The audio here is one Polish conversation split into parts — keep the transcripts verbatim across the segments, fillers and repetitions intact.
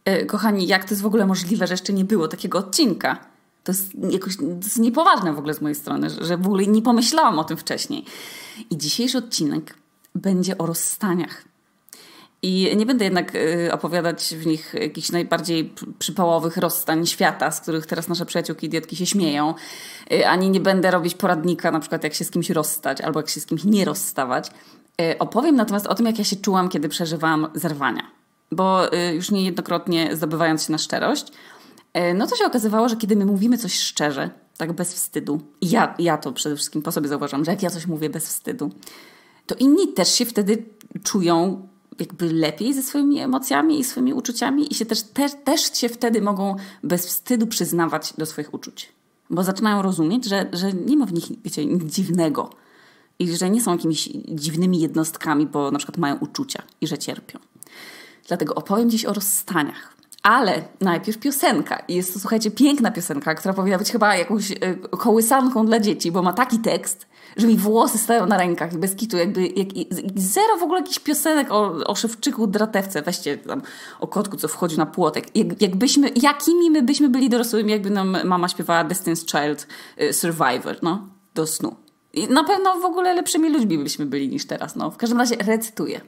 Kochani, jak to jest w ogóle możliwe, że jeszcze nie było takiego odcinka? To jest jakoś to jest niepoważne w ogóle z mojej strony, że w ogóle nie pomyślałam o tym wcześniej. I dzisiejszy odcinek będzie o rozstaniach. I nie będę jednak opowiadać w nich jakichś najbardziej przypałowych rozstań świata, z których teraz nasze przyjaciółki idiotki się śmieją. Ani nie będę robić poradnika, na przykład jak się z kimś rozstać, albo jak się z kimś nie rozstawać. Opowiem natomiast o tym, jak ja się czułam, kiedy przeżywałam zerwania. Bo już niejednokrotnie zdobywając się na szczerość, no to się okazywało, że kiedy my mówimy coś szczerze, tak bez wstydu, i ja, ja to przede wszystkim po sobie zauważam, że jak ja coś mówię bez wstydu, to inni też się wtedy czują jakby lepiej ze swoimi emocjami i swoimi uczuciami i się też, też, też się wtedy mogą bez wstydu przyznawać do swoich uczuć. Bo zaczynają rozumieć, że, że nie ma w nich, wiecie, nic dziwnego i że nie są jakimiś dziwnymi jednostkami, bo na przykład mają uczucia i że cierpią. Dlatego opowiem dziś o rozstaniach. Ale najpierw piosenka. I jest to, słuchajcie, piękna piosenka, która powinna być chyba jakąś y, kołysanką dla dzieci, bo ma taki tekst, że mi włosy stają na rękach i bez kitu, jakby jak, zero w ogóle jakichś piosenek o, o Szewczyku, Dratewce, weźcie tam o kotku, co wchodzi na płotek. Jak, jakbyśmy, jakimi my byśmy byli dorosłymi, jakby nam mama śpiewała Destiny's Child y, Survivor, no, do snu. I na pewno w ogóle lepszymi ludźmi byśmy byli niż teraz, no. W każdym razie recytuję.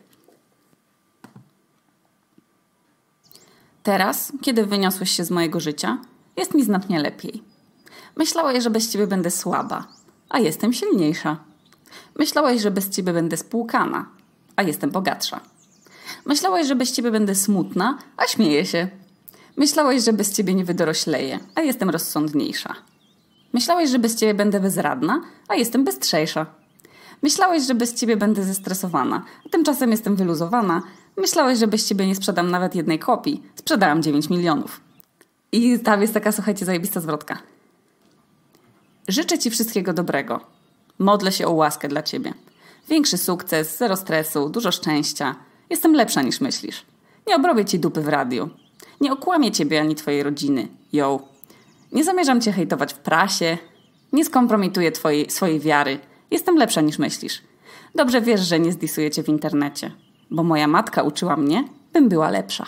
Teraz, kiedy wyniosłeś się z mojego życia, jest mi znacznie lepiej. Myślałeś, że bez ciebie będę słaba, a jestem silniejsza. Myślałeś, że bez ciebie będę spłukana, a jestem bogatsza. Myślałeś, że bez ciebie będę smutna, a śmieję się. Myślałeś, że bez ciebie nie wydorośleję, a jestem rozsądniejsza. Myślałeś, że bez ciebie będę bezradna, a jestem bystrzejsza. Myślałeś, że bez ciebie będę zestresowana, a tymczasem jestem wyluzowana. Myślałeś, że bez ciebie nie sprzedam nawet jednej kopii. Sprzedałam dziewięć milionów. I tam jest taka, słuchajcie, zajebista zwrotka. Życzę ci wszystkiego dobrego. Modlę się o łaskę dla ciebie. Większy sukces, zero stresu, dużo szczęścia. Jestem lepsza niż myślisz. Nie obrobię ci dupy w radiu. Nie okłamię ciebie ani twojej rodziny. Yo. Nie zamierzam cię hejtować w prasie. Nie skompromituję twojej, swojej wiary. Jestem lepsza niż myślisz. Dobrze wiesz, że nie zdisuję cię w internecie. Bo moja matka uczyła mnie, bym była lepsza.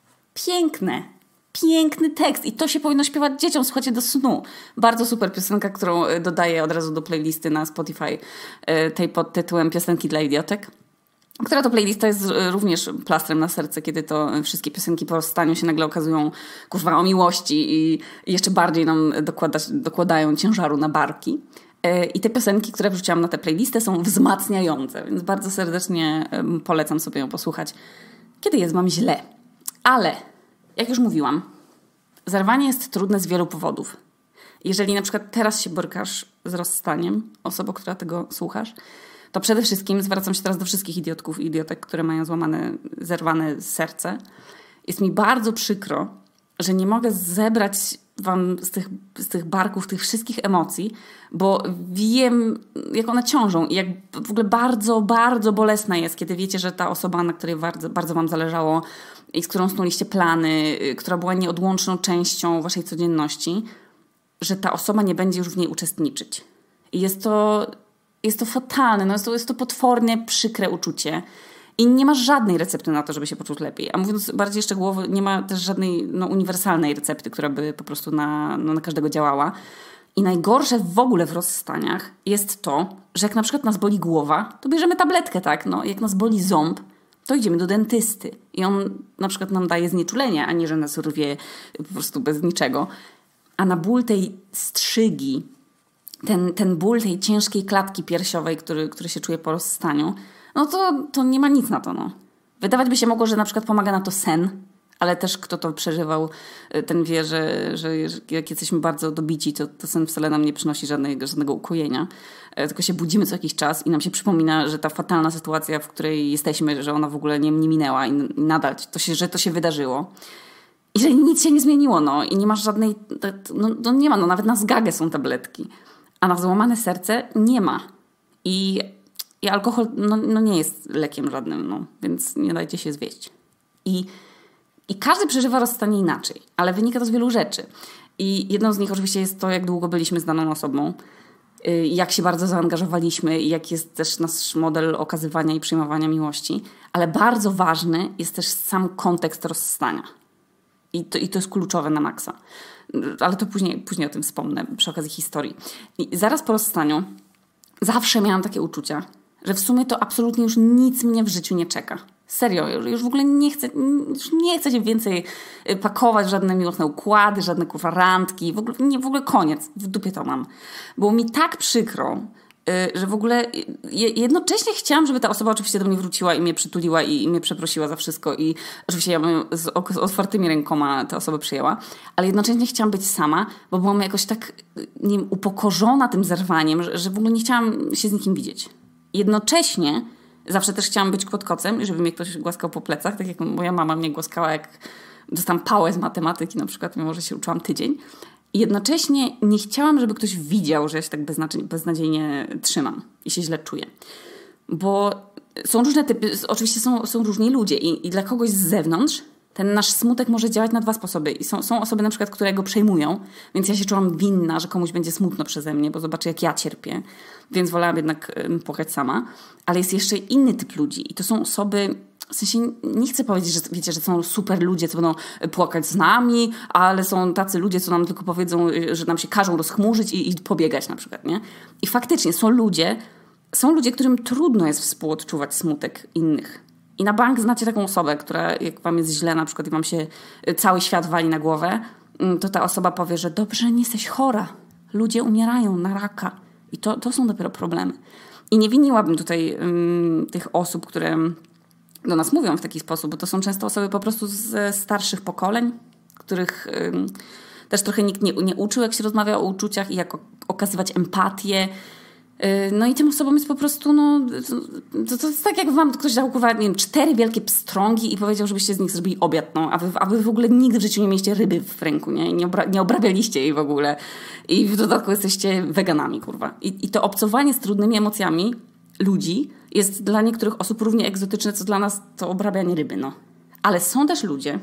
Piękne. Piękny tekst. I to się powinno śpiewać dzieciom, słuchajcie, do snu. Bardzo super piosenka, którą dodaję od razu do playlisty na Spotify, tej pod tytułem Piosenki dla idiotek. Która to playlista jest również plastrem na serce, kiedy to wszystkie piosenki po rozstaniu się nagle okazują, kurwa, o miłości i jeszcze bardziej nam dokłada, dokładają ciężaru na barki. I te piosenki, które wrzuciłam na tę playlistę, są wzmacniające, więc bardzo serdecznie polecam sobie ją posłuchać, kiedy jest wam źle. Ale, jak już mówiłam, zerwanie jest trudne z wielu powodów. Jeżeli na przykład teraz się borykasz z rozstaniem, osoba, która tego słuchasz, to przede wszystkim zwracam się teraz do wszystkich idiotków i idiotek, które mają złamane, zerwane serce. Jest mi bardzo przykro, że nie mogę zebrać wam z tych, z tych barków tych wszystkich emocji, bo wiem, jak one ciążą i jak w ogóle bardzo, bardzo bolesna jest, kiedy wiecie, że ta osoba, na której bardzo, bardzo wam zależało i z którą snuliście plany, która była nieodłączną częścią waszej codzienności, że ta osoba nie będzie już w niej uczestniczyć. I jest to, jest to fatalne, no jest, to, jest to potwornie przykre uczucie. I nie ma żadnej recepty na to, żeby się poczuć lepiej. A mówiąc bardziej szczegółowo, nie ma też żadnej no, uniwersalnej recepty, która by po prostu na, no, na każdego działała. I najgorsze w ogóle w rozstaniach jest to, że jak na przykład nas boli głowa, to bierzemy tabletkę, tak? No, jak nas boli ząb, to idziemy do dentysty. I on na przykład nam daje znieczulenie, a nie, że nas rwie po prostu bez niczego. A na ból tej strzygi, ten, ten ból tej ciężkiej klatki piersiowej, który, który się czuje po rozstaniu, no to, to nie ma nic na to. No. Wydawać by się mogło, że na przykład pomaga na to sen, ale też kto to przeżywał, ten wie, że, że jak jesteśmy bardzo dobici, to, to sen wcale nam nie przynosi żadnego, żadnego ukojenia. Tylko się budzimy co jakiś czas i nam się przypomina, że ta fatalna sytuacja, w której jesteśmy, że ona w ogóle nie, nie minęła i nadal to się, że to się wydarzyło. I że nic się nie zmieniło, no i nie masz żadnej, no, no nie ma, no nawet na zgagę są tabletki, a na złamane serce nie ma. I I alkohol no, no nie jest lekiem żadnym, no, więc nie dajcie się zwieść. I, I każdy przeżywa rozstanie inaczej, ale wynika to z wielu rzeczy. I jedną z nich oczywiście jest to, jak długo byliśmy z daną osobą, jak się bardzo zaangażowaliśmy i jaki jest też nasz model okazywania i przyjmowania miłości. Ale bardzo ważny jest też sam kontekst rozstania. I to, i to jest kluczowe na maksa. Ale to później, później o tym wspomnę przy okazji historii. I zaraz po rozstaniu zawsze miałam takie uczucia, że w sumie to absolutnie już nic mnie w życiu nie czeka. Serio, już, już w ogóle nie chcę, już nie chcę się więcej pakować w żadne miłosne układy, żadne kurwa randki. W ogóle, nie, w ogóle koniec. W dupie to mam. Było mi tak przykro, że w ogóle jednocześnie chciałam, żeby ta osoba oczywiście do mnie wróciła i mnie przytuliła i, i mnie przeprosiła za wszystko i oczywiście ja bym z otwartymi rękoma tę osobę przyjęła, ale jednocześnie chciałam być sama, bo byłam jakoś tak, nie wiem, upokorzona tym zerwaniem, że, że w ogóle nie chciałam się z nikim widzieć. Jednocześnie zawsze też chciałam być pod kocem i żeby mnie ktoś głaskał po plecach, tak jak moja mama mnie głaskała, jak dostałam pałę z matematyki na przykład, mimo że się uczyłam tydzień. I jednocześnie nie chciałam, żeby ktoś widział, że ja się tak beznadziejnie trzymam i się źle czuję. Bo są różne typy, oczywiście są, są różni ludzie i, i dla kogoś z zewnątrz ten nasz smutek może działać na dwa sposoby. I są, są osoby na przykład, które go przejmują, więc ja się czułam winna, że komuś będzie smutno przeze mnie, bo zobaczy jak ja cierpię. Więc wolałam jednak płakać sama. Ale jest jeszcze inny typ ludzi i to są osoby... W sensie nie chcę powiedzieć, że wiecie, że są super ludzie, co będą płakać z nami, ale są tacy ludzie, co nam tylko powiedzą, że nam się każą rozchmurzyć i, i pobiegać na przykład, nie? I faktycznie są ludzie, są ludzie, którym trudno jest współodczuwać smutek innych. I na bank znacie taką osobę, która jak wam jest źle na przykład i wam się cały świat wali na głowę, to ta osoba powie, że dobrze, nie jesteś chora. Ludzie umierają na raka. I to, to są dopiero problemy. I nie winiłabym tutaj um, tych osób, które... do nas mówią w taki sposób, bo to są często osoby po prostu ze starszych pokoleń, których ym, też trochę nikt nie, nie uczył, jak się rozmawia o uczuciach i jak o, okazywać empatię. Yy, no i tym osobom jest po prostu, no, to, to jest tak jak wam ktoś dał, kurwa, nie wiem, cztery wielkie pstrągi i powiedział, żebyście z nich zrobili obiad, no, a wy, a wy w ogóle nigdy w życiu nie mieliście ryby w ręku, nie? Nie, obra- nie obrabialiście jej w ogóle. I w dodatku jesteście weganami, kurwa. I, i to obcowanie z trudnymi emocjami ludzi jest dla niektórych osób równie egzotyczne, co dla nas to obrabianie ryby, no. Ale są też ludzie,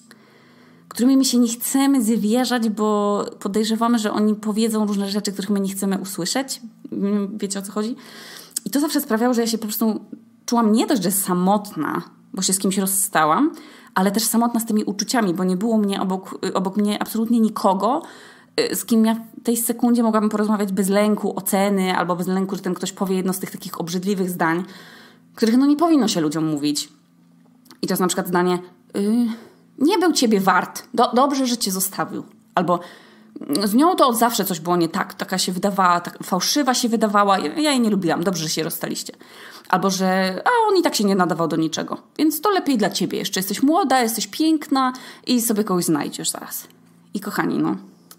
którymi my się nie chcemy zwierzać, bo podejrzewamy, że oni powiedzą różne rzeczy, których my nie chcemy usłyszeć. Wiecie, o co chodzi? I to zawsze sprawiało, że ja się po prostu czułam nie dość, że samotna, bo się z kimś rozstałam, ale też samotna z tymi uczuciami, bo nie było mnie obok, obok mnie absolutnie nikogo, z kim ja w tej sekundzie mogłabym porozmawiać bez lęku oceny albo bez lęku, że ten ktoś powie jedno z tych takich obrzydliwych zdań, których no nie powinno się ludziom mówić. I to jest na przykład zdanie yy, nie był ciebie wart, Do, dobrze, że cię zostawił. Albo z nią to od zawsze coś było nie tak, taka się wydawała, tak fałszywa się wydawała, ja jej nie lubiłam, dobrze, że się rozstaliście. Albo że a on i tak się nie nadawał do niczego, więc to lepiej dla ciebie, jeszcze jesteś młoda, jesteś piękna i sobie kogoś znajdziesz zaraz. I kochani, no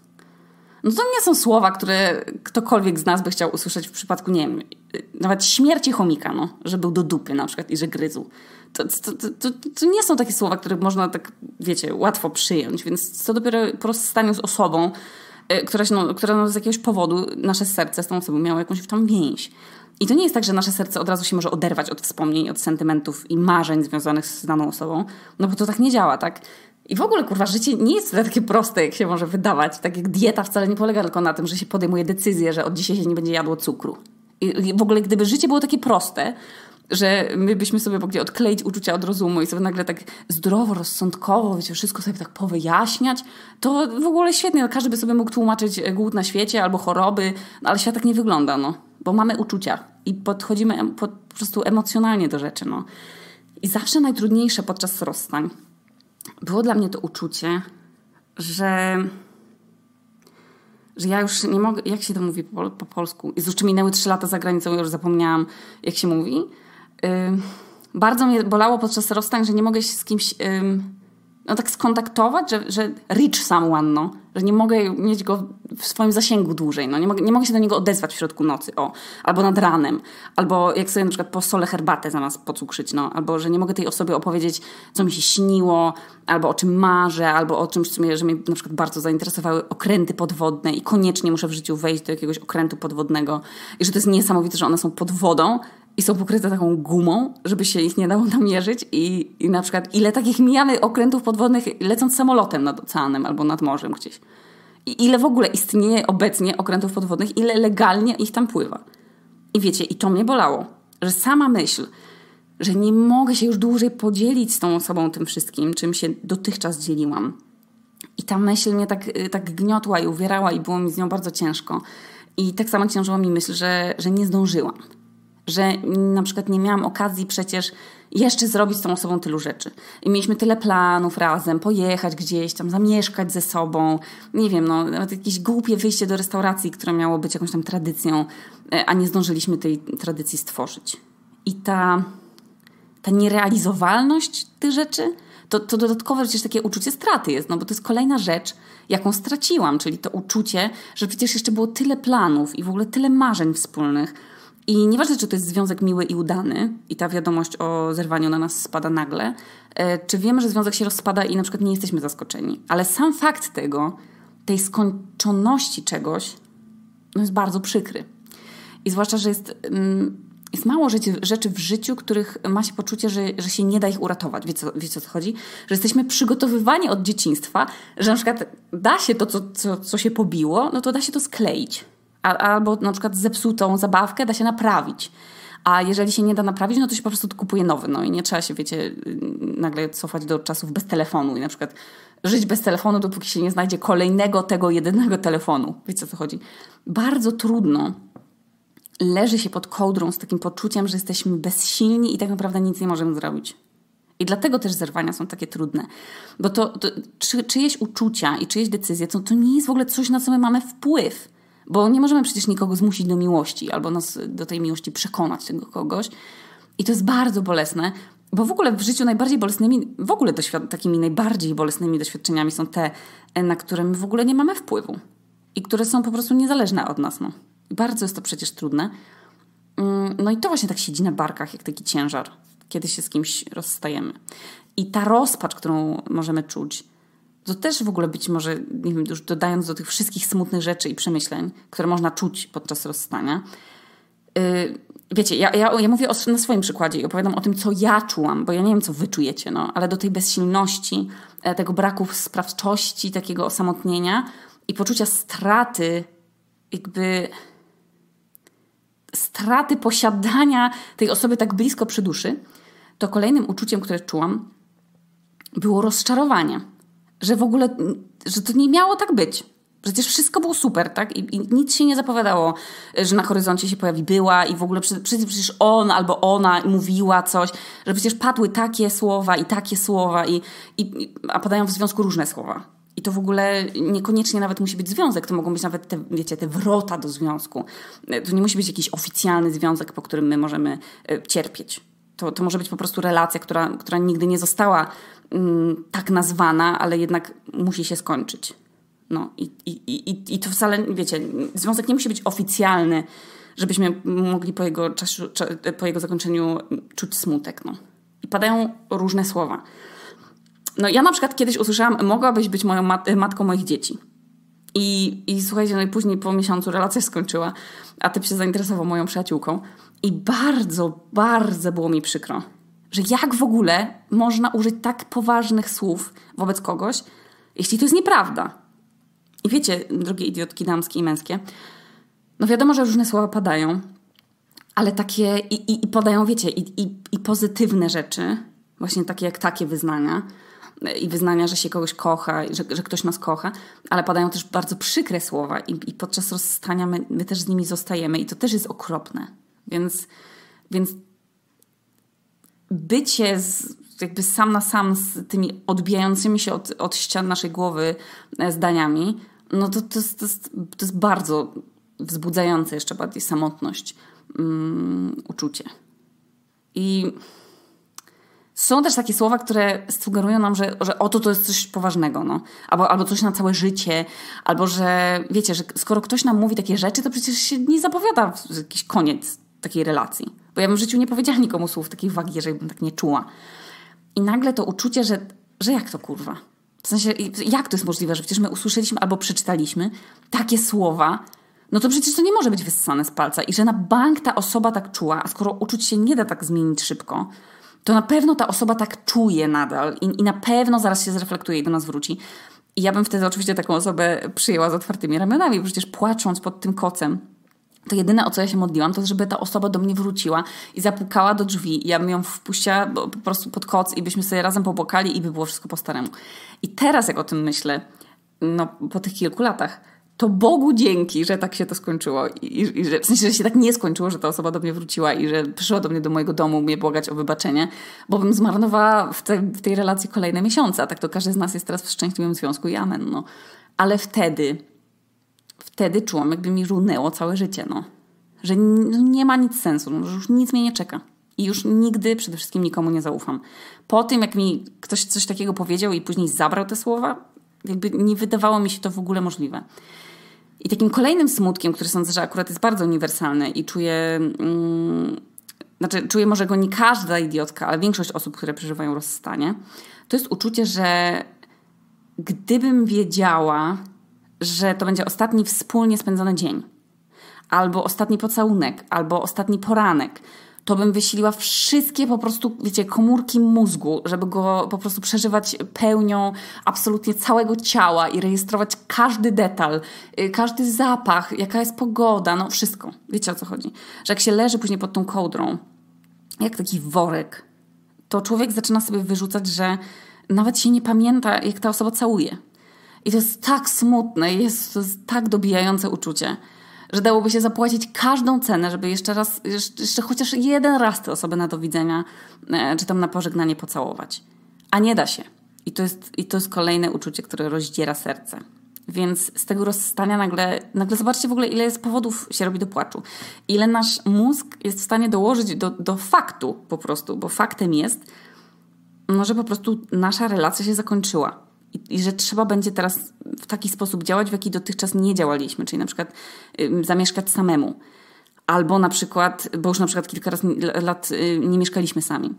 No to nie są słowa, które ktokolwiek z nas by chciał usłyszeć w przypadku, nie wiem, nawet śmierci chomika, no, że był do dupy na przykład i że gryzł. To, to, to, to, to nie są takie słowa, które można tak, wiecie, łatwo przyjąć, więc co dopiero po rozstaniu z osobą, która, no, która no, z jakiegoś powodu nasze serce z tą osobą miało jakąś tam więź. I to nie jest tak, że nasze serce od razu się może oderwać od wspomnień, od sentymentów i marzeń związanych z daną osobą, no bo to tak nie działa, tak? I w ogóle, kurwa, życie nie jest takie proste, jak się może wydawać. Tak jak dieta wcale nie polega tylko na tym, że się podejmuje decyzję, że od dzisiaj się nie będzie jadło cukru. I w ogóle, gdyby życie było takie proste, że my byśmy sobie mogli odkleić uczucia od rozumu i sobie nagle tak zdrowo, rozsądkowo, wiecie, wszystko sobie tak powyjaśniać, to w ogóle świetnie. Każdy by sobie mógł tłumaczyć głód na świecie albo choroby, no, ale świat tak nie wygląda, no. Bo mamy uczucia i podchodzimy po, po prostu emocjonalnie do rzeczy, no. I zawsze najtrudniejsze podczas rozstań było dla mnie to uczucie, że, że ja już nie mogę... Jak się to mówi po, po polsku? Jezu, czy minęły trzy lata za granicą, ja już zapomniałam, jak się mówi. Yy, bardzo mnie bolało podczas rozstań, że nie mogę się z kimś yy, no tak skontaktować, że, że reach someone, no. Że nie mogę mieć go w swoim zasięgu dłużej. No. Nie, mogę, nie mogę się do niego odezwać w środku nocy. O. Albo nad ranem. Albo jak sobie na przykład posolę herbatę zamiast pocukrzyć. No. Albo że nie mogę tej osobie opowiedzieć, co mi się śniło, albo o czym marzę, albo o czymś, co mnie, że mnie na przykład bardzo zainteresowały okręty podwodne i koniecznie muszę w życiu wejść do jakiegoś okrętu podwodnego. I że to jest niesamowite, że one są pod wodą i są pokryte taką gumą, żeby się ich nie dało namierzyć i, i na przykład ile takich mijamy okrętów podwodnych lecąc samolotem nad oceanem albo nad morzem gdzieś. I ile w ogóle istnieje obecnie okrętów podwodnych, ile legalnie ich tam pływa. I wiecie, i to mnie bolało, że sama myśl, że nie mogę się już dłużej podzielić z tą osobą tym wszystkim, czym się dotychczas dzieliłam. I ta myśl mnie tak, tak gniotła i uwierała i było mi z nią bardzo ciężko. I tak samo ciężyła mi myśl, że, że nie zdążyłam. Że na przykład nie miałam okazji przecież jeszcze zrobić z tą osobą tylu rzeczy. I mieliśmy tyle planów razem, pojechać gdzieś tam, zamieszkać ze sobą. Nie wiem, no, nawet jakieś głupie wyjście do restauracji, które miało być jakąś tam tradycją, a nie zdążyliśmy tej tradycji stworzyć. I ta, ta nierealizowalność tych rzeczy, to, to dodatkowe przecież takie uczucie straty jest, no bo to jest kolejna rzecz, jaką straciłam, czyli to uczucie, że przecież jeszcze było tyle planów i w ogóle tyle marzeń wspólnych. I nieważne, czy to jest związek miły i udany i ta wiadomość o zerwaniu na nas spada nagle, czy wiemy, że związek się rozpada i na przykład nie jesteśmy zaskoczeni. Ale sam fakt tego, tej skończoności czegoś, no jest bardzo przykry. I zwłaszcza, że jest, jest mało rzeczy, rzeczy w życiu, których ma się poczucie, że, że się nie da ich uratować. Wiecie, wiecie o co chodzi? Że jesteśmy przygotowywani od dzieciństwa, że na przykład da się to, co, co, co się pobiło, no to da się to skleić. Albo na przykład zepsutą zabawkę da się naprawić. A jeżeli się nie da naprawić, no to się po prostu kupuje nowy. No i nie trzeba się, wiecie, nagle cofać do czasów bez telefonu i na przykład żyć bez telefonu, dopóki się nie znajdzie kolejnego tego jedynego telefonu. Wiecie o co chodzi? Bardzo trudno leży się pod kołdrą z takim poczuciem, że jesteśmy bezsilni i tak naprawdę nic nie możemy zrobić. I dlatego też zerwania są takie trudne. Bo to, to czy, czyjeś uczucia i czyjeś decyzje, to, to nie jest w ogóle coś, na co my mamy wpływ. Bo nie możemy przecież nikogo zmusić do miłości albo nas do tej miłości przekonać tego kogoś. I to jest bardzo bolesne, bo w ogóle w życiu najbardziej bolesnymi, w ogóle doświad- takimi najbardziej bolesnymi doświadczeniami są te, na które my w ogóle nie mamy wpływu. I które są po prostu niezależne od nas. No. I bardzo jest to przecież trudne. No i to właśnie tak siedzi na barkach, jak taki ciężar, kiedy się z kimś rozstajemy. I ta rozpacz, którą możemy czuć, to też w ogóle być może, nie wiem, już dodając do tych wszystkich smutnych rzeczy i przemyśleń, które można czuć podczas rozstania. Yy, wiecie, ja, ja, ja mówię o, na swoim przykładzie i opowiadam o tym, co ja czułam, bo ja nie wiem, co wy czujecie, no, ale do tej bezsilności, tego braku sprawczości, takiego osamotnienia i poczucia straty, jakby straty posiadania tej osoby tak blisko przy duszy, to kolejnym uczuciem, które czułam, było rozczarowanie. Że w ogóle, że to nie miało tak być. Przecież wszystko było super, tak? I, i nic się nie zapowiadało, że na horyzoncie się pojawi była i w ogóle przecież, przecież on albo ona mówiła coś, że przecież padły takie słowa i takie słowa, i, i, a padają w związku różne słowa. I to w ogóle niekoniecznie nawet musi być związek, to mogą być nawet te, wiecie, te wrota do związku. To nie musi być jakiś oficjalny związek, po którym my możemy cierpieć. To, to może być po prostu relacja, która, która nigdy nie została mm, tak nazwana, ale jednak musi się skończyć. No i, i, i, i to wcale, wiecie, związek nie musi być oficjalny, żebyśmy mogli po jego, czasu, po jego zakończeniu czuć smutek. No. I padają różne słowa. No ja na przykład kiedyś usłyszałam, mogłabyś być moją mat- matką moich dzieci. I, I słuchajcie, no i później po miesiącu relacja się skończyła, a typ się zainteresował moją przyjaciółką. I bardzo, bardzo było mi przykro, że jak w ogóle można użyć tak poważnych słów wobec kogoś, jeśli to jest nieprawda. I wiecie, drogie idiotki damskie i męskie, no wiadomo, że różne słowa padają, ale takie i, i, i padają, wiecie, i, i, i pozytywne rzeczy, właśnie takie jak takie wyznania, i wyznania, że się kogoś kocha, że, że ktoś nas kocha, ale padają też bardzo przykre słowa i, i podczas rozstania my, my też z nimi zostajemy i to też jest okropne. Więc, więc bycie z, jakby sam na sam z tymi odbijającymi się od, od ścian naszej głowy zdaniami, no to, to, jest, to, jest, to jest bardzo wzbudzające jeszcze bardziej samotność, um, uczucie. I są też takie słowa, które sugerują nam, że, że oto to jest coś poważnego, no. Albo, albo coś na całe życie, albo że wiecie, że skoro ktoś nam mówi takie rzeczy, to przecież się nie zapowiada jakiś koniec takiej relacji. Bo ja bym w życiu nie powiedziała nikomu słów takiej wagi, że bym tak nie czuła. I nagle to uczucie, że, że jak to kurwa? W sensie, jak to jest możliwe, że przecież my usłyszeliśmy albo przeczytaliśmy takie słowa, no to przecież to nie może być wyssane z palca. I że na bank ta osoba tak czuła, a skoro uczuć się nie da tak zmienić szybko, to na pewno ta osoba tak czuje nadal i, i na pewno zaraz się zreflektuje i do nas wróci. I ja bym wtedy oczywiście taką osobę przyjęła z otwartymi ramionami, bo przecież płacząc pod tym kocem, to jedyne, o co ja się modliłam, to żeby ta osoba do mnie wróciła i zapukała do drzwi. I ja bym ją wpuściła po prostu pod koc i byśmy sobie razem popłakali i by było wszystko po staremu. I teraz, jak o tym myślę, no, po tych kilku latach, to Bogu dzięki, że tak się to skończyło. I, i że, w sensie, że się tak nie skończyło, że ta osoba do mnie wróciła i że przyszła do mnie do mojego domu mnie błagać o wybaczenie, bo bym zmarnowała w, te, w tej relacji kolejne miesiące. A tak to każdy z nas jest teraz w szczęśliwym związku i amen. No. Ale wtedy, wtedy czułam, jakby mi runęło całe życie. No. Że n- nie ma nic sensu, no, że już nic mnie nie czeka. I już nigdy przede wszystkim nikomu nie zaufam. Po tym, jak mi ktoś coś takiego powiedział i później zabrał te słowa, jakby nie wydawało mi się to w ogóle możliwe. I takim kolejnym smutkiem, który sądzę, że akurat jest bardzo uniwersalny i czuję, mm, znaczy czuję może go nie każda idiotka, ale większość osób, które przeżywają rozstanie, to jest uczucie, że gdybym wiedziała, że to będzie ostatni wspólnie spędzony dzień, albo ostatni pocałunek, albo ostatni poranek, to bym wysiliła wszystkie po prostu, wiecie, komórki mózgu, żeby go po prostu przeżywać pełnią absolutnie całego ciała i rejestrować każdy detal, każdy zapach, jaka jest pogoda, no wszystko. Wiecie, o co chodzi? Że jak się leży później pod tą kołdrą, jak taki worek, to człowiek zaczyna sobie wyrzucać, że nawet się nie pamięta, jak ta osoba całuje. I to jest tak smutne, jest, to jest tak dobijające uczucie, że dałoby się zapłacić każdą cenę, żeby jeszcze raz, jeszcze chociaż jeden raz tę osobę na do widzenia, czy tam na pożegnanie pocałować. A nie da się. I to jest, i to jest kolejne uczucie, które rozdziera serce. Więc z tego rozstania nagle, nagle zobaczcie w ogóle, ile jest powodów się robi do płaczu. Ile nasz mózg jest w stanie dołożyć do, do faktu po prostu, bo faktem jest, no, że po prostu nasza relacja się zakończyła. I, I że trzeba będzie teraz w taki sposób działać, w jaki dotychczas nie działaliśmy. Czyli na przykład y, zamieszkać samemu. Albo na przykład, bo już na przykład kilka razy lat y, nie mieszkaliśmy sami.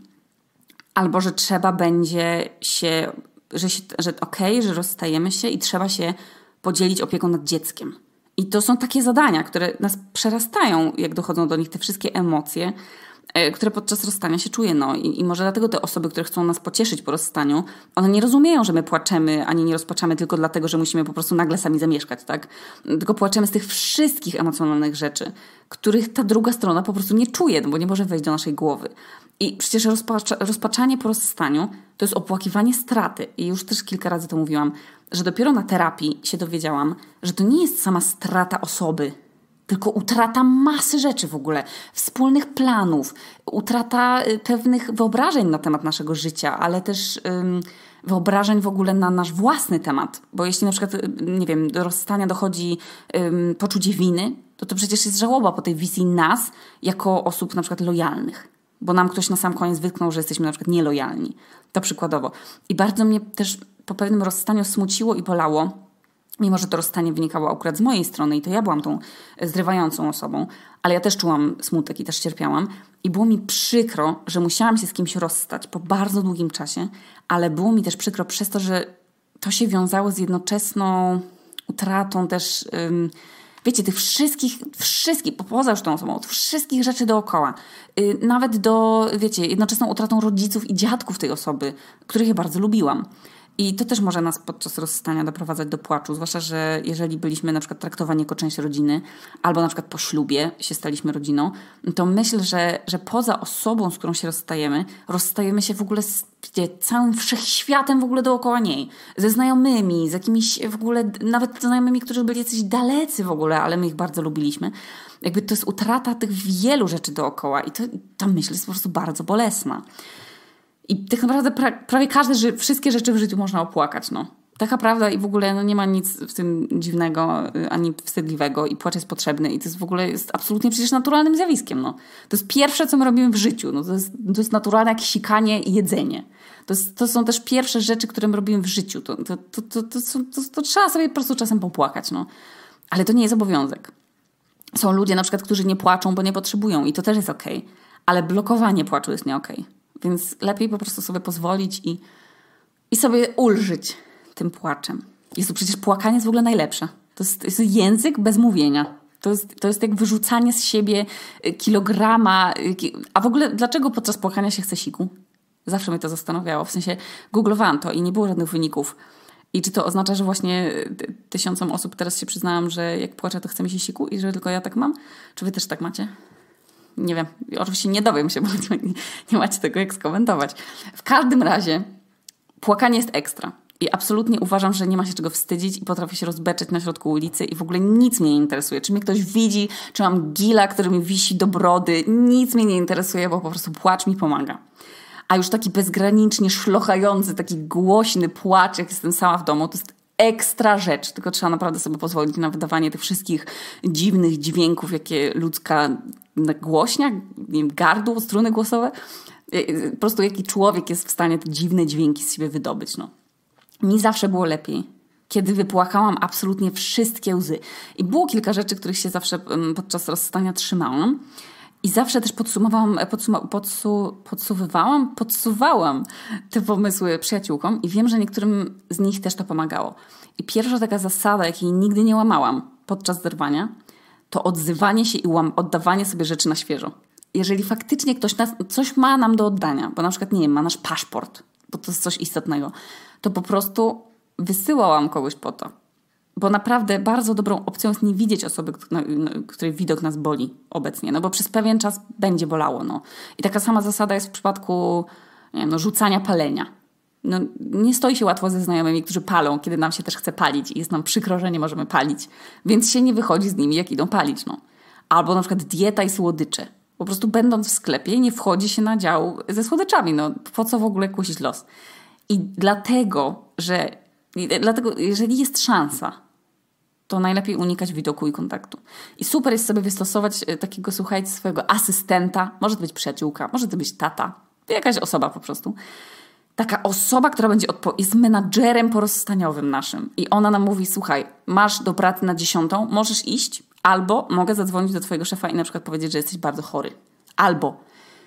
Albo, że trzeba będzie się, że, się, że okej, okay, że rozstajemy się i trzeba się podzielić opieką nad dzieckiem. I to są takie zadania, które nas przerastają, jak dochodzą do nich te wszystkie emocje, które podczas rozstania się czuje. No. I, I może dlatego te osoby, które chcą nas pocieszyć po rozstaniu, one nie rozumieją, że my płaczemy, ani nie rozpaczamy tylko dlatego, że musimy po prostu nagle sami zamieszkać, tak? Tylko płaczemy z tych wszystkich emocjonalnych rzeczy, których ta druga strona po prostu nie czuje, bo nie może wejść do naszej głowy. I przecież rozpacza, rozpaczanie po rozstaniu to jest opłakiwanie straty. I już też kilka razy to mówiłam, że dopiero na terapii się dowiedziałam, że to nie jest sama strata osoby, tylko utrata masy rzeczy w ogóle, wspólnych planów, utrata pewnych wyobrażeń na temat naszego życia, ale też ym, wyobrażeń w ogóle na nasz własny temat. Bo jeśli na przykład, nie wiem, do rozstania dochodzi ym, poczucie winy, to to przecież jest żałoba po tej wizji nas jako osób na przykład lojalnych. Bo nam ktoś na sam koniec wytknął, że jesteśmy na przykład nielojalni. To przykładowo. I bardzo mnie też po pewnym rozstaniu smuciło i bolało, mimo że to rozstanie wynikało akurat z mojej strony i to ja byłam tą zrywającą osobą, ale ja też czułam smutek i też cierpiałam. I było mi przykro, że musiałam się z kimś rozstać po bardzo długim czasie, ale było mi też przykro przez to, że to się wiązało z jednoczesną utratą też, ym, wiecie, tych wszystkich, wszystkich, poza już tą osobą, wszystkich rzeczy dookoła. Yy, nawet do, wiecie, jednoczesną utratą rodziców i dziadków tej osoby, których ja bardzo lubiłam. I to też może nas podczas rozstania doprowadzać do płaczu, zwłaszcza, że jeżeli byliśmy na przykład traktowani jako część rodziny, albo na przykład po ślubie się staliśmy rodziną, to myślę, że, że poza osobą, z którą się rozstajemy, rozstajemy się w ogóle z wiecie, całym wszechświatem w ogóle dookoła niej. Ze znajomymi, z jakimiś w ogóle, nawet znajomymi, którzy byli jacyś dalecy w ogóle, ale my ich bardzo lubiliśmy. Jakby to jest utrata tych wielu rzeczy dookoła i to, ta myśl jest po prostu bardzo bolesna. I tak naprawdę pra- prawie każde, że wszystkie rzeczy w życiu można opłakać, no. Taka prawda i w ogóle no, nie ma nic w tym dziwnego ani wstydliwego i płacz jest potrzebny i to jest w ogóle jest absolutnie przecież naturalnym zjawiskiem, no. To jest pierwsze, co my robimy w życiu, no. To jest, to jest naturalne jak sikanie i jedzenie. To, jest, to są też pierwsze rzeczy, które my robimy w życiu. To, to, to, to, to, to, to, to trzeba sobie po prostu czasem popłakać, no. Ale to nie jest obowiązek. Są ludzie na przykład, którzy nie płaczą, bo nie potrzebują i to też jest okej. Okay. Ale blokowanie płaczu jest nie okej. Okay. Więc lepiej po prostu sobie pozwolić i, i sobie ulżyć tym płaczem. Jest to przecież płakanie jest w ogóle najlepsze. To jest, to jest język bez mówienia. To jest, to jest jak wyrzucanie z siebie kilograma. A w ogóle dlaczego podczas płakania się chce siku? Zawsze mnie to zastanawiało. W sensie googlowałam to i nie było żadnych wyników. I czy to oznacza, że właśnie tysiącom osób teraz się przyznałam, że jak płaczę, to chce mi się siku i że tylko ja tak mam? Czy wy też tak macie? Nie wiem, oczywiście nie dowiem się, bo nie, nie macie tego jak skomentować. W każdym razie płakanie jest ekstra. I absolutnie uważam, że nie ma się czego wstydzić i potrafię się rozbeczeć na środku ulicy i w ogóle nic mnie nie interesuje. Czy mnie ktoś widzi, czy mam gila, który mi wisi do brody. Nic mnie nie interesuje, bo po prostu płacz mi pomaga. A już taki bezgranicznie szlochający, taki głośny płacz, jak jestem sama w domu, to jest ekstra rzecz. Tylko trzeba naprawdę sobie pozwolić na wydawanie tych wszystkich dziwnych dźwięków, jakie ludzka nagłośnia, nie wiem, gardło, struny głosowe. Po prostu jaki człowiek jest w stanie te dziwne dźwięki z siebie wydobyć, no. Mi zawsze było lepiej, kiedy wypłakałam absolutnie wszystkie łzy. I było kilka rzeczy, których się zawsze podczas rozstania trzymałam. I zawsze też podsumowałam, podsum- podsu- podsuwywałam, podsuwałam te pomysły przyjaciółkom i wiem, że niektórym z nich też to pomagało. I pierwsza taka zasada, jakiej nigdy nie łamałam podczas zerwania, to odzywanie się i łam- oddawanie sobie rzeczy na świeżo. Jeżeli faktycznie ktoś nas, coś ma nam do oddania, bo na przykład, nie wiem, ma nasz paszport, bo to jest coś istotnego, to po prostu wysyłałam kogoś po to. Bo naprawdę bardzo dobrą opcją jest nie widzieć osoby, której widok nas boli obecnie. No bo przez pewien czas będzie bolało. No. I taka sama zasada jest w przypadku nie wiem, no, rzucania palenia. No, nie stoi się łatwo ze znajomymi, którzy palą, kiedy nam się też chce palić i jest nam przykro, że nie możemy palić. Więc się nie wychodzi z nimi, jak idą palić. No. Albo na przykład dieta i słodycze. Po prostu będąc w sklepie nie wchodzi się na dział ze słodyczami. No, po co w ogóle kusić los? I dlatego, że dlatego, jeżeli jest szansa, to najlepiej unikać widoku i kontaktu. I super jest sobie wystosować takiego, słuchajcie, swojego asystenta. Może to być przyjaciółka, może to być tata. Jakaś osoba po prostu. Taka osoba, która będzie odpo- jest menadżerem porozstaniowym naszym. I ona nam mówi, słuchaj, masz do pracy na dziesiątą, możesz iść, albo mogę zadzwonić do twojego szefa i na przykład powiedzieć, że jesteś bardzo chory. Albo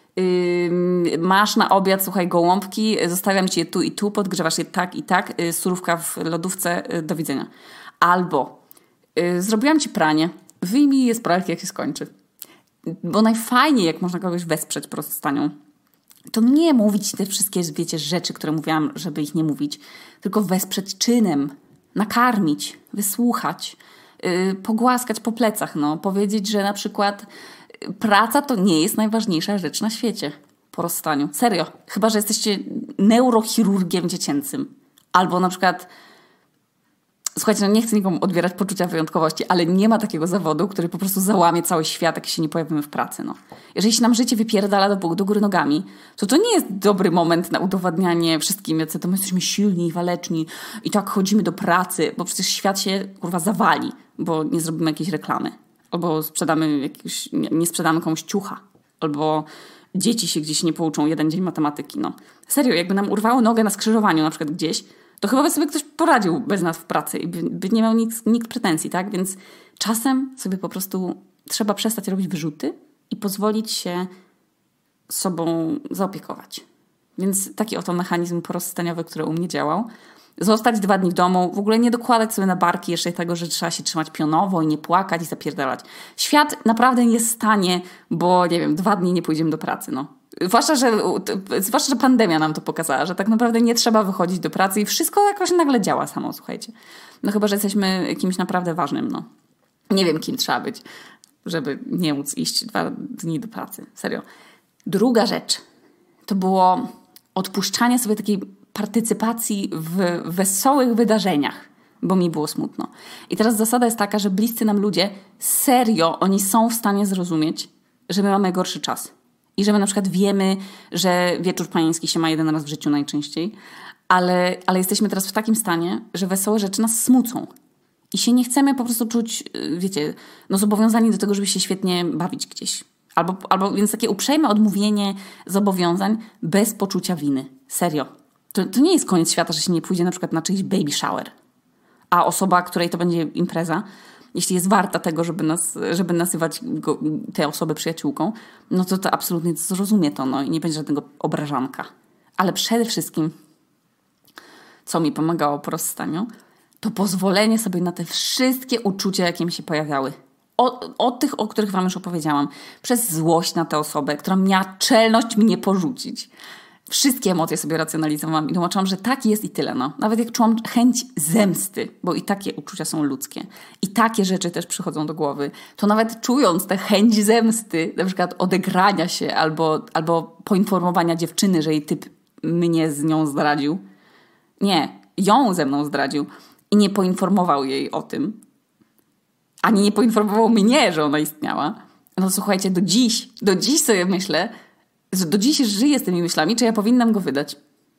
Yy, masz na obiad, słuchaj, gołąbki, zostawiam ci je tu i tu, podgrzewasz je tak i tak, yy, surówka w lodówce, yy, do widzenia. Albo yy, zrobiłam ci pranie, wyjmij je z pralki, jak się skończy. Bo najfajniej, jak można kogoś wesprzeć po rozstaniu, to nie mówić te wszystkie, wiecie, rzeczy, które mówiłam, żeby ich nie mówić, tylko wesprzeć czynem, nakarmić, wysłuchać, yy, pogłaskać po plecach, no, powiedzieć, że na przykład praca to nie jest najważniejsza rzecz na świecie po rozstaniu. Serio. Chyba że jesteście neurochirurgiem dziecięcym. Albo na przykład, słuchajcie, no nie chcę nikomu odbierać poczucia wyjątkowości, ale nie ma takiego zawodu, który po prostu załamie cały świat, jak się nie pojawimy w pracy. No. Jeżeli się nam życie wypierdala do, do góry nogami, to to nie jest dobry moment na udowadnianie wszystkim, jacy to my jesteśmy silni i waleczni i tak chodzimy do pracy, bo przecież świat się, kurwa, zawali, bo nie zrobimy jakiejś reklamy. Albo sprzedamy jakiegoś, nie sprzedamy komuś ciucha. Albo dzieci się gdzieś nie pouczą jeden dzień matematyki. No. Serio, jakby nam urwało nogę na skrzyżowaniu na przykład gdzieś, to chyba by sobie ktoś poradził bez nas w pracy i by, by nie miał nikt, nikt pretensji, tak? Więc czasem sobie po prostu trzeba przestać robić wyrzuty i pozwolić się sobą zaopiekować. Więc taki oto mechanizm porozstaniowy, który u mnie działał. Zostać dwa dni w domu, w ogóle nie dokładać sobie na barki jeszcze tego, że trzeba się trzymać pionowo i nie płakać i zapierdalać. Świat naprawdę nie stanie, bo nie wiem, dwa dni nie pójdziemy do pracy, no. Zwłaszcza, że, zwłaszcza, że pandemia nam to pokazała, że tak naprawdę nie trzeba wychodzić do pracy i wszystko jakoś nagle działa samo, słuchajcie. No chyba, że jesteśmy kimś naprawdę ważnym, no. Nie wiem, kim trzeba być, żeby nie móc iść dwa dni do pracy. Serio. Druga rzecz to było odpuszczanie sobie takiej partycypacji w wesołych wydarzeniach, bo mi było smutno. I teraz zasada jest taka, że bliscy nam ludzie, serio, oni są w stanie zrozumieć, że my mamy gorszy czas. I że my na przykład wiemy, że wieczór panieński się ma jeden raz w życiu najczęściej, ale, ale jesteśmy teraz w takim stanie, że wesołe rzeczy nas smucą. I się nie chcemy po prostu czuć, wiecie, no zobowiązani do tego, żeby się świetnie bawić gdzieś. Albo, albo więc takie uprzejme odmówienie zobowiązań bez poczucia winy. Serio. To, to nie jest koniec świata, że się nie pójdzie na przykład na czyjś baby shower. A osoba, której to będzie impreza, jeśli jest warta tego, żeby, nas, żeby nazywać go, tę osobę przyjaciółką, no to to absolutnie zrozumie to, no i nie będzie żadnego obrażanka. Ale przede wszystkim, co mi pomagało po rozstaniu, to pozwolenie sobie na te wszystkie uczucia, jakie mi się pojawiały. O, o tych, o których wam już opowiedziałam. Przez złość na tę osobę, która miała czelność mnie porzucić. Wszystkie emocje sobie racjonalizowałam i tłumaczyłam, że tak jest i tyle. No. Nawet jak czułam chęć zemsty, bo i takie uczucia są ludzkie. I takie rzeczy też przychodzą do głowy. To nawet czując tę chęć zemsty, na przykład odegrania się albo, albo poinformowania dziewczyny, że jej typ mnie z nią zdradził. Nie. ją ze mną zdradził i nie poinformował jej o tym, ani nie poinformował mnie, że ona istniała, no słuchajcie, do dziś, do dziś sobie myślę, że do dziś żyję z tymi myślami, czy ja powinnam go wydać.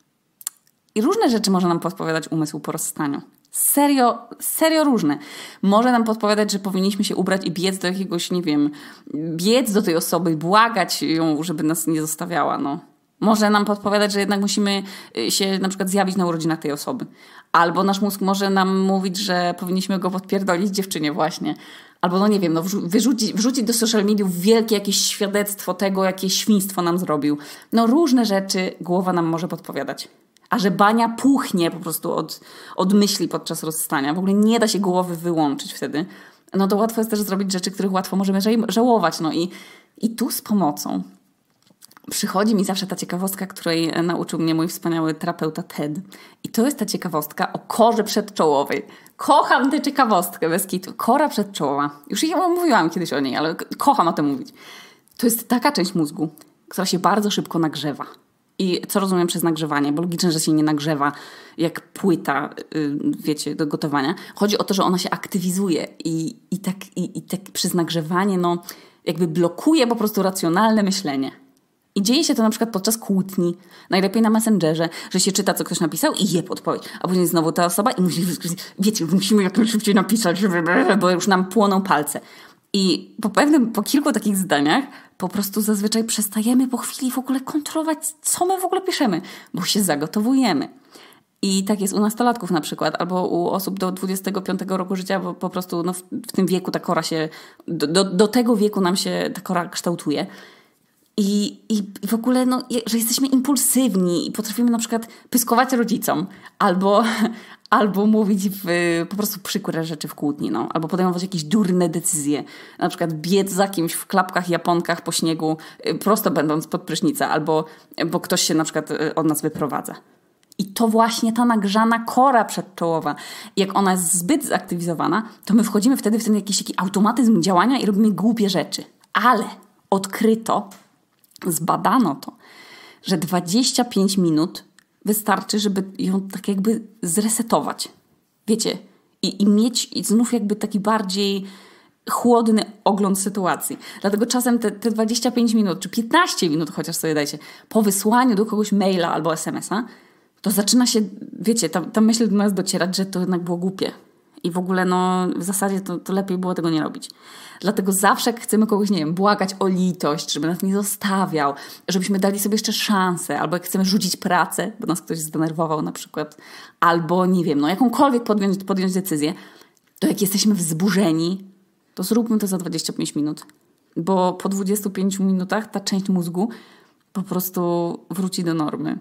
I różne rzeczy może nam podpowiadać umysł po rozstaniu. Serio, serio różne. Może nam podpowiadać, że powinniśmy się ubrać i biec do jakiegoś, nie wiem, biec do tej osoby, błagać ją, żeby nas nie zostawiała, no. Może nam podpowiadać, że jednak musimy się na przykład zjawić na urodzinach tej osoby. Albo nasz mózg może nam mówić, że powinniśmy go podpierdolić dziewczynie właśnie. Albo no nie wiem, no wyrzucić, wrzucić do social mediów wielkie jakieś świadectwo tego, jakie świństwo nam zrobił. No różne rzeczy głowa nam może podpowiadać. A że bania puchnie po prostu od, od myśli podczas rozstania. W ogóle nie da się głowy wyłączyć wtedy. No to łatwo jest też zrobić rzeczy, których łatwo możemy żałować. No i, i tu z pomocą przychodzi mi zawsze ta ciekawostka, której nauczył mnie mój wspaniały terapeuta Ted. I to jest ta ciekawostka o korze przedczołowej. Kocham tę ciekawostkę bez kitu. Kora przedczołowa. Już ja mówiłam kiedyś o niej, ale kocham o tym mówić. To jest taka część mózgu, która się bardzo szybko nagrzewa. I co rozumiem przez nagrzewanie? Bo logiczne, że się nie nagrzewa jak płyta, wiecie, do gotowania. Chodzi o to, że ona się aktywizuje i, i, tak, i, i tak przez nagrzewanie no, jakby blokuje po prostu racjonalne myślenie. I dzieje się to na przykład podczas kłótni, najlepiej na Messengerze, że się czyta, co ktoś napisał i je podpowiedź. A później znowu ta osoba i musi, wiecie, musimy jak najszybciej napisać, bo już nam płoną palce. I po pewnym, po kilku takich zdaniach po prostu zazwyczaj przestajemy po chwili w ogóle kontrolować, co my w ogóle piszemy, bo się zagotowujemy. I tak jest u nastolatków na przykład, albo u osób do dwudziestego piątego roku życia, bo po prostu no, w, w tym wieku ta kora się, do, do, do tego wieku nam się ta kora kształtuje. I, i w ogóle, no, że jesteśmy impulsywni i potrafimy na przykład pyskować rodzicom albo, albo mówić w, po prostu przykre rzeczy w kłótni, no, albo podejmować jakieś durne decyzje. Na przykład biec za kimś w klapkach, japonkach po śniegu, prosto będąc pod prysznica, albo bo ktoś się na przykład od nas wyprowadza. I to właśnie ta nagrzana kora przedczołowa. Jak ona jest zbyt zaktywizowana, to my wchodzimy wtedy w ten jakiś taki automatyzm działania i robimy głupie rzeczy. Ale odkryto, zbadano to, że dwadzieścia pięć minut wystarczy, żeby ją tak jakby zresetować. Wiecie? I, i mieć i znów jakby taki bardziej chłodny ogląd sytuacji. Dlatego czasem te, te dwadzieścia pięć minut, czy piętnaście minut chociaż sobie dajcie, po wysłaniu do kogoś maila albo es em es a, to zaczyna się, wiecie, ta, ta myśl do nas docierać, że to jednak było głupie. I w ogóle no w zasadzie to, to lepiej było tego nie robić. Dlatego zawsze jak chcemy kogoś, nie wiem, błagać o litość, żeby nas nie zostawiał, żebyśmy dali sobie jeszcze szansę, albo jak chcemy rzucić pracę, bo nas ktoś zdenerwował na przykład, albo nie wiem, no jakąkolwiek podjąć, podjąć decyzję, to jak jesteśmy wzburzeni, to zróbmy to za dwadzieścia pięć minut. Bo po dwudziestu pięciu minutach ta część mózgu po prostu wróci do normy.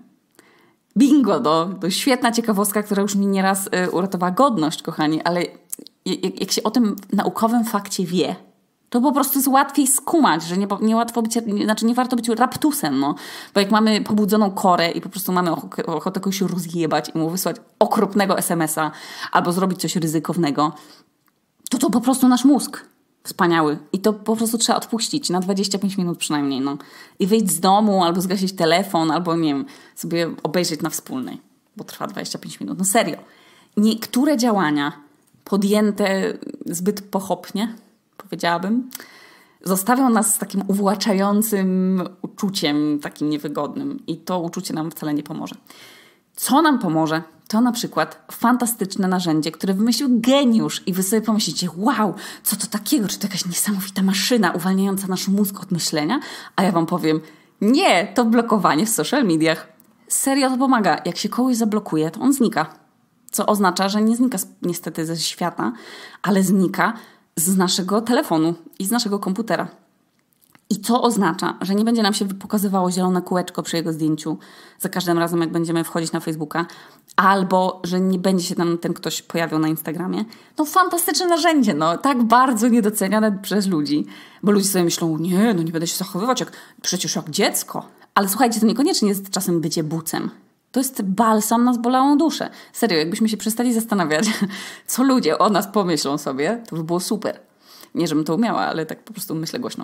Bingo, to, to świetna ciekawostka, która już mi nieraz y, uratowała godność, kochani, ale jak, jak się o tym naukowym fakcie wie, to po prostu jest łatwiej skumać, że nie, nie łatwo być, nie, znaczy nie warto być raptusem, no. Bo jak mamy pobudzoną korę i po prostu mamy ochotę, ochotę kogoś rozjebać i mu wysłać okropnego es em es a albo zrobić coś ryzykownego, to to po prostu nasz mózg wspaniały. I to po prostu trzeba odpuścić na dwadzieścia pięć minut przynajmniej, no. I wyjść z domu, albo zgasić telefon, albo nie wiem, sobie obejrzeć na wspólnej, bo trwa dwadzieścia pięć minut. No serio. Niektóre działania podjęte zbyt pochopnie, powiedziałabym, zostawią nas z takim uwłaczającym uczuciem, takim niewygodnym. I to uczucie nam wcale nie pomoże. Co nam pomoże? To na przykład fantastyczne narzędzie, które wymyślił geniusz i wy sobie pomyślicie, wow, co to takiego? Czy to jakaś niesamowita maszyna uwalniająca nasz mózg od myślenia? A ja wam powiem, nie, to blokowanie w social mediach. Serio to pomaga. Jak się kogoś zablokuje, to on znika. Co oznacza, że nie znika niestety ze świata, ale znika z naszego telefonu i z naszego komputera. I to oznacza, że nie będzie nam się pokazywało zielone kółeczko przy jego zdjęciu za każdym razem, jak będziemy wchodzić na Facebooka, albo że nie będzie się tam ten ktoś pojawiał na Instagramie. No fantastyczne narzędzie, no tak bardzo niedoceniane przez ludzi, bo ludzie sobie myślą, nie, no nie będę się zachowywać jak, przecież jak dziecko. Ale słuchajcie, to niekoniecznie jest czasem bycie bucem. To jest balsam na zbolałą duszę. Serio, jakbyśmy się przestali zastanawiać, co ludzie o nas pomyślą sobie, to by było super. Nie, żebym to umiała, ale tak po prostu myślę głośno.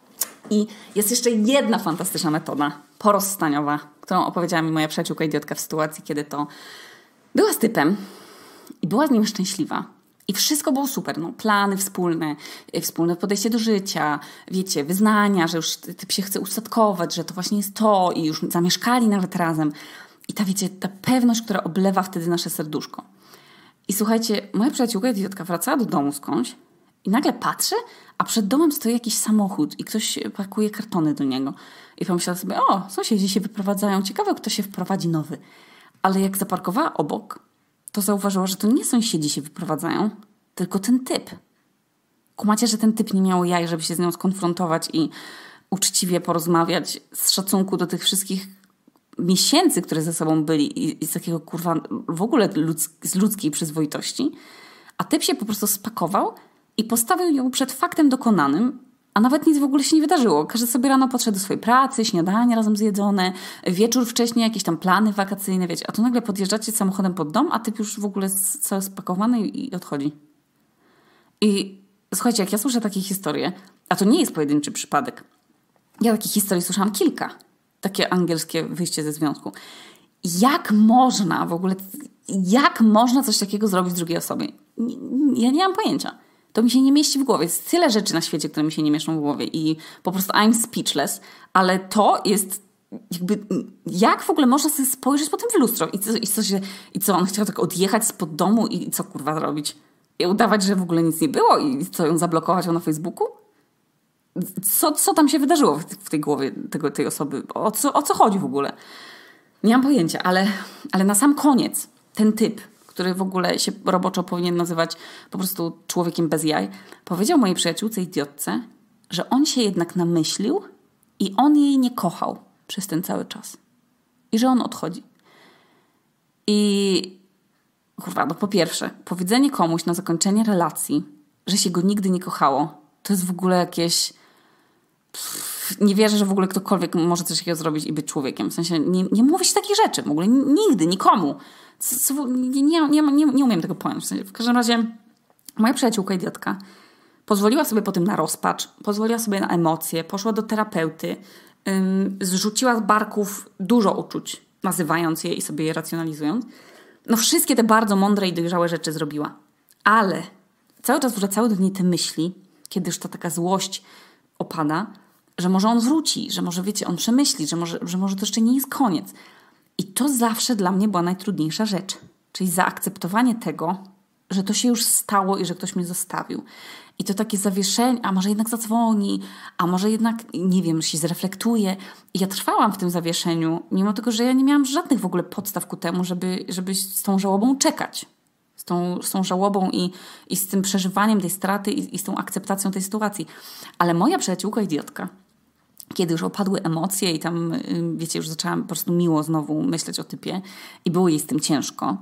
I jest jeszcze jedna fantastyczna metoda porozstaniowa, którą opowiedziała mi moja przyjaciółka idiotka w sytuacji, kiedy to Była z typem i była z nim szczęśliwa. I wszystko było super. No, plany wspólne, wspólne podejście do życia, wiecie, wyznania, że już typ się chce ustatkować, że to właśnie jest to i już zamieszkali nawet razem. I ta, wiecie, ta pewność, która oblewa wtedy nasze serduszko. I słuchajcie, moja przyjaciółka idiotka wracała do domu skądś i nagle patrzy, a przed domem stoi jakiś samochód i ktoś pakuje kartony do niego. I pomyślała sobie, o, sąsiedzi się wyprowadzają, ciekawe, kto się wprowadzi nowy. Ale jak zaparkowała obok, to zauważyła, że to nie sąsiedzi się wyprowadzają, tylko ten typ. Kumacie, że ten typ nie miał jaj, żeby się z nią skonfrontować i uczciwie porozmawiać z szacunku do tych wszystkich miesięcy, które ze sobą byli i, i z takiego kurwa w ogóle ludz, z ludzkiej przyzwoitości. A typ się po prostu spakował i postawił ją przed faktem dokonanym, a nawet nic w ogóle się nie wydarzyło. Każdy sobie rano podszedł do swojej pracy, śniadanie razem zjedzone, wieczór wcześniej jakieś tam plany wakacyjne, wiecie. A tu nagle podjeżdżacie samochodem pod dom, a typ już w ogóle cały spakowany i odchodzi. I słuchajcie, jak ja słyszę takie historie, a to nie jest pojedynczy przypadek. Ja takich historii słyszałam kilka. Takie angielskie wyjście ze związku. Jak można w ogóle, jak można coś takiego zrobić drugiej osobie? Ja nie mam pojęcia. To mi się nie mieści w głowie. Jest tyle rzeczy na świecie, które mi się nie mieszczą w głowie i po prostu I'm speechless, ale to jest jakby, jak w ogóle można sobie spojrzeć potem w lustro i co, i co, się, i co on chciał tak odjechać spod domu i co kurwa zrobić? I udawać, że w ogóle nic nie było i co, ją zablokować ją na Facebooku? Co, co tam się wydarzyło w, w tej głowie tego, tej osoby? O co, o co chodzi w ogóle? Nie mam pojęcia, ale, ale na sam koniec ten typ, który w ogóle się roboczo powinien nazywać po prostu człowiekiem bez jaj, powiedział mojej przyjaciółce idiotce, że on się jednak namyślił i on jej nie kochał przez ten cały czas. I że on odchodzi. I kurwa, no po pierwsze, powiedzenie komuś na zakończenie relacji, że się go nigdy nie kochało, to jest w ogóle jakieś... Pff, nie wierzę, że w ogóle ktokolwiek może coś takiego zrobić i być człowiekiem. W sensie nie, nie mówi się takich rzeczy w ogóle nigdy, nikomu. Nie, nie, nie, nie, nie umiem tego pojąć. W sensie, w każdym razie moja przyjaciółka idiotka pozwoliła sobie potem na rozpacz, pozwoliła sobie na emocje, poszła do terapeuty, ym, zrzuciła z barków dużo uczuć, nazywając je i sobie je racjonalizując. No wszystkie te bardzo mądre i dojrzałe rzeczy zrobiła. Ale cały czas wracały do niej te myśli, kiedy już ta taka złość opada, że może on wróci, że może, wiecie, on przemyśli, że może, że może to jeszcze nie jest koniec. I to zawsze dla mnie była najtrudniejsza rzecz. Czyli zaakceptowanie tego, że to się już stało i że ktoś mnie zostawił. I to takie zawieszenie, a może jednak zadzwoni, a może jednak, nie wiem, się zreflektuje. I ja trwałam w tym zawieszeniu, mimo tego, że ja nie miałam żadnych w ogóle podstaw ku temu, żeby, żeby z tą żałobą czekać. Z tą, z tą żałobą i, i z tym przeżywaniem tej straty i, i z tą akceptacją tej sytuacji. Ale moja przyjaciółka idiotka, kiedy już opadły emocje i tam, wiecie, już zaczęłam po prostu miło znowu myśleć o typie i było jej z tym ciężko,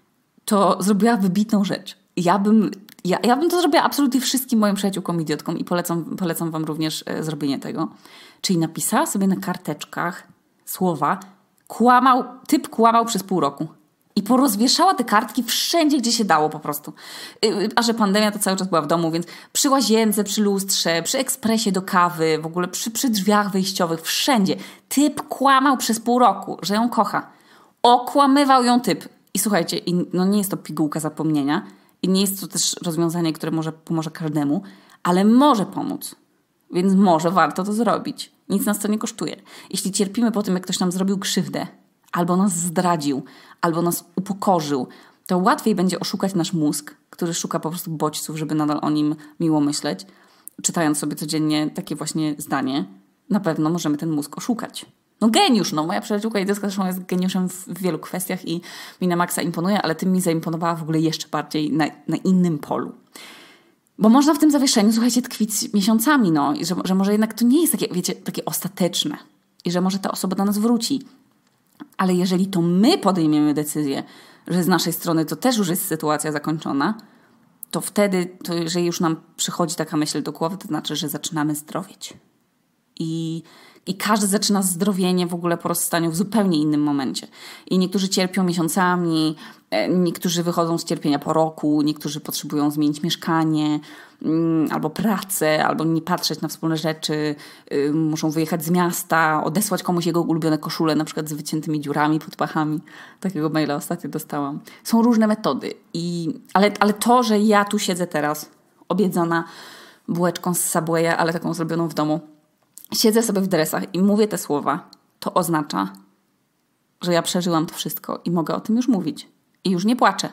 to zrobiła wybitną rzecz. Ja bym, ja, ja bym to zrobiła absolutnie wszystkim moim przyjaciółkom idiotkom i polecam, polecam wam również e, zrobienie tego. Czyli napisała sobie na karteczkach słowa kłamał, typ kłamał przez pół roku. I porozwieszała te kartki wszędzie, gdzie się dało po prostu. A że pandemia, to cały czas była w domu, więc przy łazience, przy lustrze, przy ekspresie do kawy, w ogóle przy, przy drzwiach wyjściowych, wszędzie. Typ kłamał przez pół roku, że ją kocha. Okłamywał ją typ. I słuchajcie, i no nie jest to pigułka zapomnienia i nie jest to też rozwiązanie, które może pomoże każdemu, ale może pomóc. Więc może warto to zrobić. Nic nas to nie kosztuje. Jeśli cierpimy po tym, jak ktoś nam zrobił krzywdę, albo nas zdradził, albo nas upokorzył, to łatwiej będzie oszukać nasz mózg, który szuka po prostu bodźców, żeby nadal o nim miło myśleć. Czytając sobie codziennie takie właśnie zdanie, na pewno możemy ten mózg oszukać. No geniusz, no moja przyjaciółka idiotka zresztą jest geniuszem w wielu kwestiach i mi na maksa imponuje, ale tym mi zaimponowała w ogóle jeszcze bardziej na, na innym polu. Bo można w tym zawieszeniu, słuchajcie, tkwić miesiącami, no i że, że może jednak to nie jest takie, wiecie, takie ostateczne i że może ta osoba do nas wróci. Ale jeżeli to my podejmiemy decyzję, że z naszej strony to też już jest sytuacja zakończona, to wtedy, to jeżeli już nam przychodzi taka myśl do głowy, to znaczy, że zaczynamy zdrowieć. I I każdy zaczyna zdrowienie w ogóle po rozstaniu w zupełnie innym momencie. I niektórzy cierpią miesiącami, niektórzy wychodzą z cierpienia po roku, niektórzy potrzebują zmienić mieszkanie, albo pracę, albo nie patrzeć na wspólne rzeczy, muszą wyjechać z miasta, odesłać komuś jego ulubione koszule, na przykład z wyciętymi dziurami pod pachami. Takiego maila ostatnio dostałam. Są różne metody. I, ale, ale to, że ja tu siedzę teraz, obiedzona bułeczką z Subwaya, ale taką zrobioną w domu, siedzę sobie w dresach i mówię te słowa, to oznacza, że ja przeżyłam to wszystko i mogę o tym już mówić. I już nie płaczę.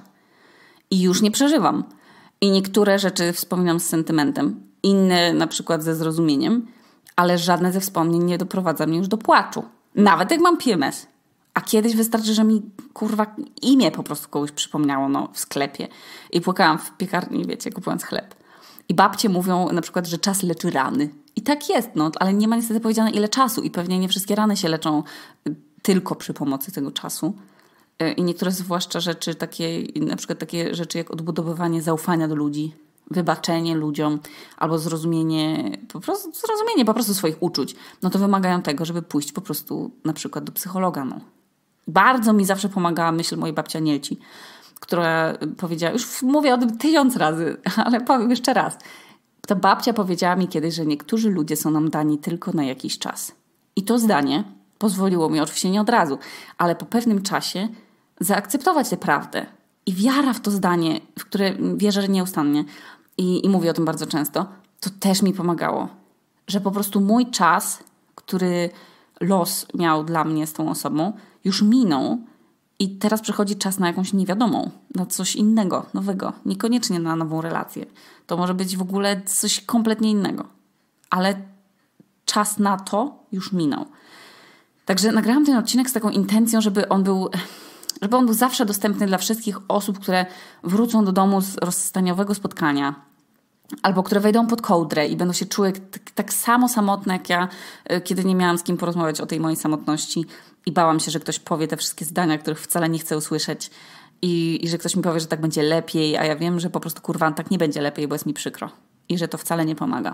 I już nie przeżywam. I niektóre rzeczy wspominam z sentymentem, inne na przykład ze zrozumieniem, ale żadne ze wspomnień nie doprowadza mnie już do płaczu. Nawet jak mam P M S. A kiedyś wystarczy, że mi kurwa imię po prostu kogoś przypomniało no, w sklepie. I płakałam w piekarni, wiecie, kupując chleb. I babcie mówią na przykład, że czas leczy rany. I tak jest, no, ale nie ma niestety powiedziane ile czasu i pewnie nie wszystkie rany się leczą tylko przy pomocy tego czasu. I niektóre zwłaszcza rzeczy takie, na przykład takie rzeczy jak odbudowywanie zaufania do ludzi, wybaczenie ludziom albo zrozumienie po prostu, zrozumienie po prostu swoich uczuć, no to wymagają tego, żeby pójść po prostu na przykład do psychologa. No. Bardzo mi zawsze pomagała myśl mojej babci Anielci, która powiedziała, już mówię o tym tysiąc razy, ale powiem jeszcze raz. Ta babcia powiedziała mi kiedyś, że niektórzy ludzie są nam dani tylko na jakiś czas. I to zdanie pozwoliło mi, oczywiście nie od razu, ale po pewnym czasie zaakceptować tę prawdę. I wiara w to zdanie, w które wierzę nieustannie i, i mówię o tym bardzo często, to też mi pomagało. Że po prostu mój czas, który los miał dla mnie z tą osobą, już minął i teraz przychodzi czas na jakąś niewiadomą, na coś innego, nowego. Niekoniecznie na nową relację. To może być w ogóle coś kompletnie innego. Ale czas na to już minął. Także nagrałam ten odcinek z taką intencją, żeby on był, żeby on był zawsze dostępny dla wszystkich osób, które wrócą do domu z rozstaniowego spotkania albo które wejdą pod kołdrę i będą się czuły tak, tak samo samotne jak ja, kiedy nie miałam z kim porozmawiać o tej mojej samotności i bałam się, że ktoś powie te wszystkie zdania, których wcale nie chcę usłyszeć i, i że ktoś mi powie, że tak będzie lepiej, a ja wiem, że po prostu kurwa tak nie będzie lepiej, bo jest mi przykro i że to wcale nie pomaga.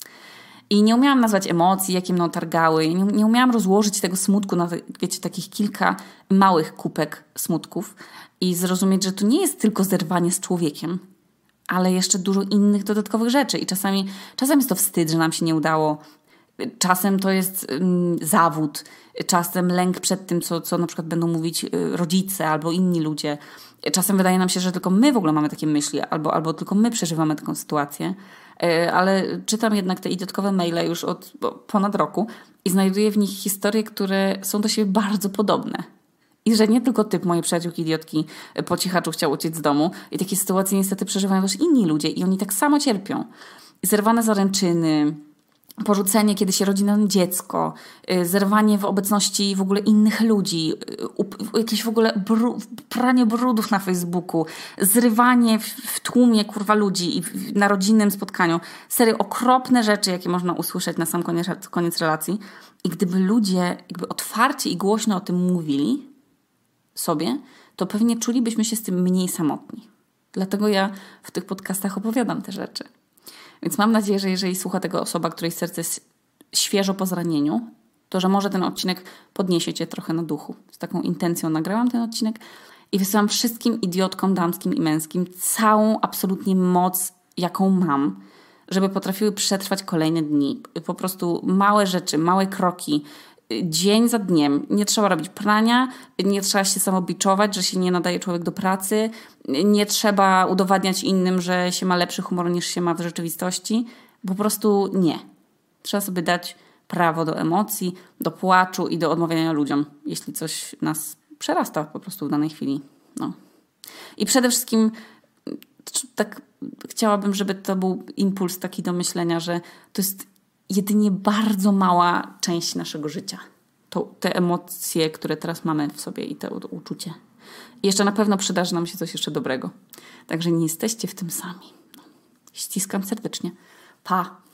I nie umiałam nazwać emocji, jakie mną targały. Nie, nie umiałam rozłożyć tego smutku na, wiecie, takich kilka małych kupek smutków i zrozumieć, że to nie jest tylko zerwanie z człowiekiem, ale jeszcze dużo innych dodatkowych rzeczy. I czasami, czasem jest to wstyd, że nam się nie udało. Czasem to jest um, zawód. Czasem lęk przed tym, co, co na przykład będą mówić rodzice albo inni ludzie. Czasem wydaje nam się, że tylko my w ogóle mamy takie myśli albo, albo tylko my przeżywamy taką sytuację. Ale czytam jednak te idiotkowe maile już od ponad roku i znajduję w nich historie, które są do siebie bardzo podobne. I że nie tylko typ mojej przyjaciółki idiotki po cichaczu chciał uciec z domu i takie sytuacje niestety przeżywają też inni ludzie i oni tak samo cierpią. Zerwane zaręczyny, porzucenie, kiedy się rodzi nam dziecko, zerwanie w obecności w ogóle innych ludzi, jakieś w ogóle bru, pranie brudów na Facebooku, zrywanie w, w tłumie kurwa ludzi i w, na rodzinnym spotkaniu. Serio, okropne rzeczy, jakie można usłyszeć na sam koniec, koniec relacji. I gdyby ludzie jakby otwarcie i głośno o tym mówili sobie, to pewnie czulibyśmy się z tym mniej samotni. Dlatego ja w tych podcastach opowiadam te rzeczy. Więc mam nadzieję, że jeżeli słucha tego osoba, której serce jest świeżo po zranieniu, to że może ten odcinek podniesie cię trochę na duchu. Z taką intencją nagrałam ten odcinek i wysyłam wszystkim idiotkom damskim i męskim całą absolutnie moc, jaką mam, żeby potrafiły przetrwać kolejne dni. Po prostu małe rzeczy, małe kroki, dzień za dniem. Nie trzeba robić prania, nie trzeba się samobiczować, że się nie nadaje człowiek do pracy, nie trzeba udowadniać innym, że się ma lepszy humor niż się ma w rzeczywistości. Po prostu nie. Trzeba sobie dać prawo do emocji, do płaczu i do odmawiania ludziom, jeśli coś nas przerasta po prostu w danej chwili. No. I przede wszystkim tak chciałabym, żeby to był impuls taki do myślenia, że to jest jedynie bardzo mała część naszego życia. To, te emocje, które teraz mamy w sobie i to uczucie. I jeszcze na pewno przydarzy nam się coś jeszcze dobrego. Także nie jesteście w tym sami. Ściskam serdecznie. Pa!